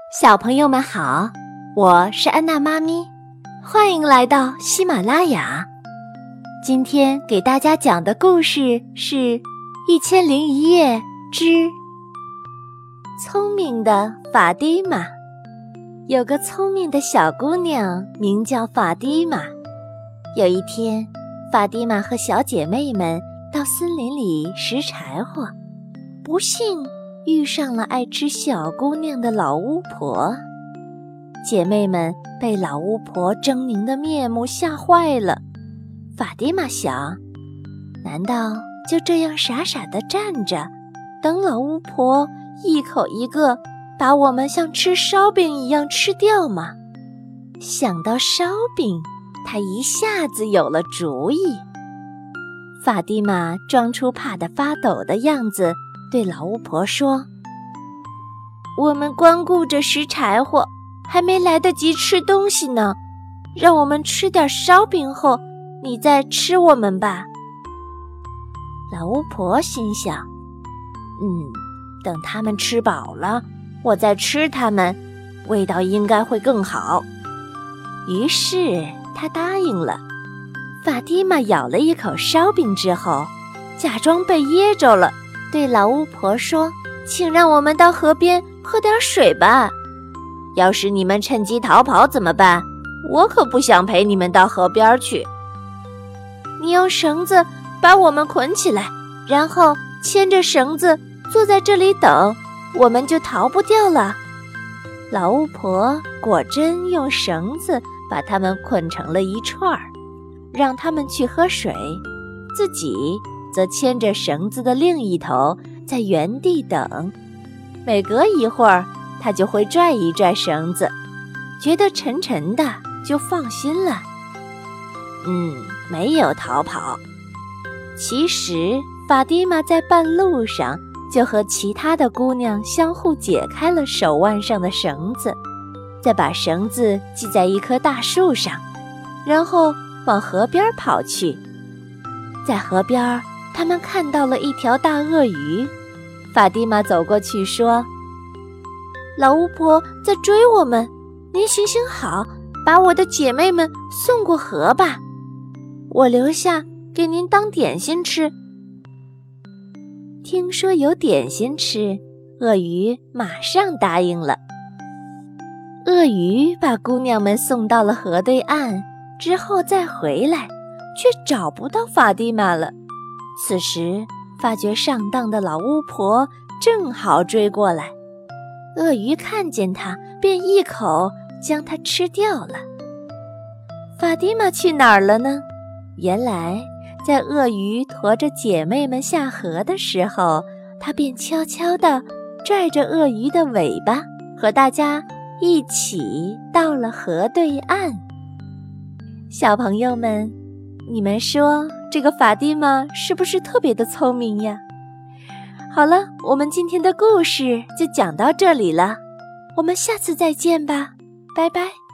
小朋友们好，我是安娜妈咪，欢迎来到喜马拉雅。今天给大家讲的故事是《1001夜之聪明的法蒂玛》。有个聪明的小姑娘名叫法蒂玛。有一天，法蒂玛和小姐妹们到森林里拾柴火，不幸遇上了爱吃小姑娘的老巫婆。姐妹们被老巫婆狰狞的面目吓坏了。法蒂玛想，难道就这样傻傻地站着，等老巫婆一口一个把我们像吃烧饼一样吃掉吗？想到烧饼，她一下子有了主意。法蒂玛装出怕得发抖的样子，对老巫婆说：我们光顾着拾柴火，还没来得及吃东西呢，让我们吃点烧饼后，你再吃我们吧。老巫婆心想，等他们吃饱了，我再吃他们，味道应该会更好。于是她答应了。法蒂玛咬了一口烧饼之后，假装被噎着了，对老巫婆说：请让我们到河边喝点水吧。要是你们趁机逃跑怎么办？我可不想陪你们到河边去。你用绳子把我们捆起来，然后牵着绳子坐在这里等，我们就逃不掉了。老巫婆果真用绳子把他们捆成了一串儿，让他们去喝水，自己则牵着绳子的另一头在原地等。每隔一会儿，他就会拽一拽绳子，觉得沉沉的，就放心了。没有逃跑。其实法蒂玛在半路上就和其他的姑娘相互解开了手腕上的绳子，再把绳子系在一棵大树上，然后往河边跑去。在河边，他们看到了一条大鳄鱼。法蒂玛走过去说：老巫婆在追我们，您行行好，把我的姐妹们送过河吧，我留下给您当点心吃。听说有点心吃，鳄鱼马上答应了。鳄鱼把姑娘们送到了河对岸，之后再回来，却找不到法蒂玛了。此时发觉上当的老巫婆正好追过来，鳄鱼看见她，便一口将她吃掉了。法蒂玛去哪儿了呢？原来在鳄鱼驮着姐妹们下河的时候，她便悄悄地拽着鳄鱼的尾巴，和大家一起到了河对岸。小朋友们，你们说这个法蒂玛是不是特别的聪明呀？好了，我们今天的故事就讲到这里了，我们下次再见吧，拜拜。